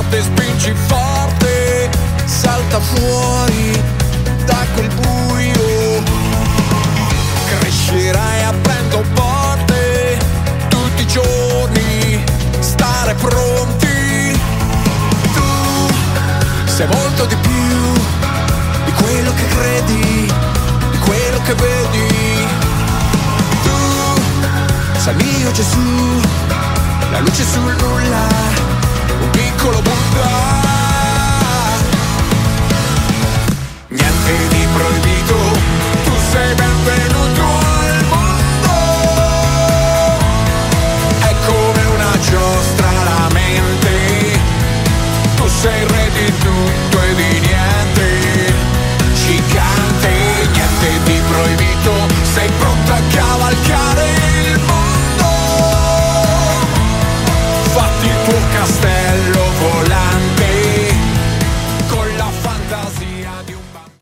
forte, spingi forte, salta fuori da quel buio. Crescerai aprendo porte tutti i giorni, stare pronti. Tu sei molto di più di quello che credi, di quello che vedi. Tu sei il mio Gesù, la luce sul nulla,